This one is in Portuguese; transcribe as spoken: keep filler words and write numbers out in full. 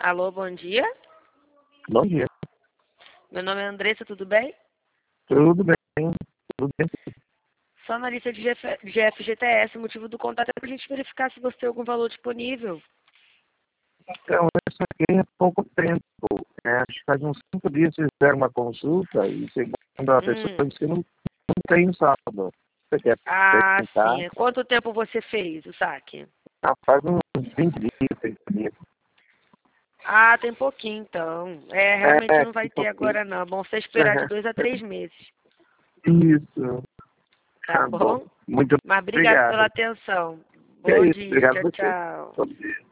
Alô, bom dia. Bom dia. Meu nome é Andressa, tudo bem? Tudo bem, tudo bem. Sou analista de G F G T S, o motivo do contato é para a gente verificar se você tem algum valor disponível. Então, isso aqui é pouco tempo. É, acho que faz uns cinco dias que fizeram uma consulta e segundo a pessoa Hum. disse que não, não tem saldo. Você quer Ah, perguntar? sim. Há quanto tempo você fez o saque? Ah, faz uns vinte dias, trinta dias. Ah, tem pouquinho então. É, realmente É, não vai um ter pouquinho. agora não. É bom você esperar de dois a três meses. Isso. Tá Tá bom. bom? Muito Mas obrigado pela obrigado. atenção. Que é Bom isso, dia. obrigado Tchau, a você. tchau. Bom dia.